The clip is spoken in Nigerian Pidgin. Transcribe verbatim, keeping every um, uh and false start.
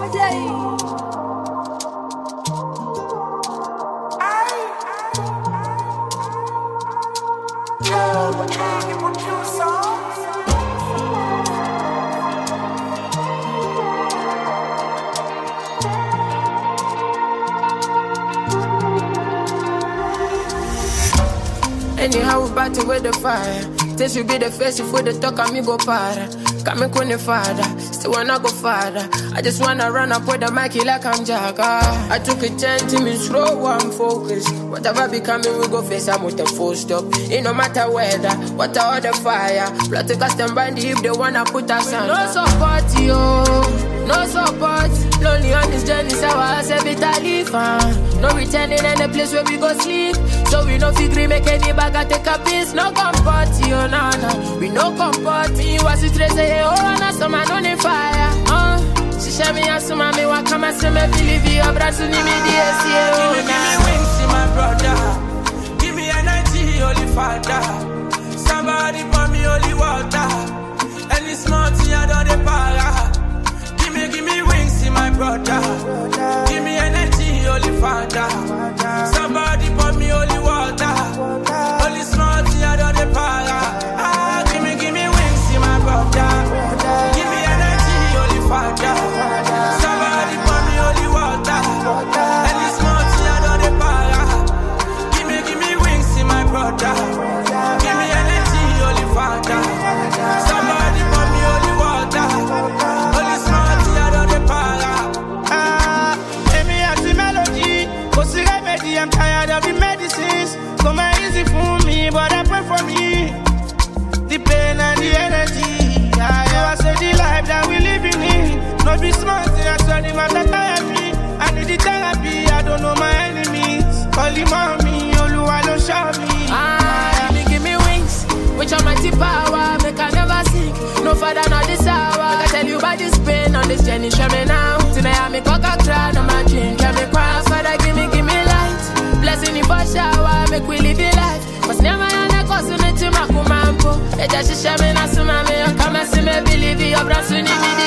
Anyhow, we battle with the fire. This should be the first if we the talk and me go para. Come and the father, still wanna go farther. I just wanna run up with the mic like I'm Jagger. I took a chance, me slow, I'm focused. Whatever becoming, we go face, I'm with the full stop. It no matter weather, what all the fire. Blood to custom bandy if they wanna put us on. No support, yo, no support. Lonely on this journey, so I say bit I leave. No returning in the place where we go sleep. So we no figure make any bag I take a piece. No comfort, yo, no, no. We no comfort. Me was it say, hey, oh, and I saw my on the fire. Uh, she share me as my me walk come and say me believe you. Brother, so need me the S C A. Give me, give me wings, see my brother. Give me energy, holy father. Somebody pour me holy water. Any small thing I don't the para. Give me, give me wings, see my brother. Give me energy, holy father. Somebody pour me holy water. Only small thing I don't the para. Ah, give me, give me wings, see my brother. Give me energy, holy father. Somebody pour me holy water. Any small thing I don't the para. Give me, give me wings, see my brother. Give me energy, holy father. Somebody pour me holy water. Only small thing I don't the para. Ah, let me have the melody. What's the remedy? I'm tired of the medicines. Come on, easy for me, but I pray for me. The pain and the energy. I say the life that we living in. No be smart, I saw the matter therapy. I need the therapy, I don't know my enemies. Only mommy, Oluwa don't show me. Ah, give me, give me wings. Which almighty power, make I never sink. No father, not this hour. I can tell you about this pain on this journey, show me now. Tonight I make coca cry, no my drink, can me cry. Father, give me, give me light. Blessing in for shower, make we live your life. Cause never I cause you need to make a man. It just shame me, not so mammy. Come and see me, believe you, brother, so need me.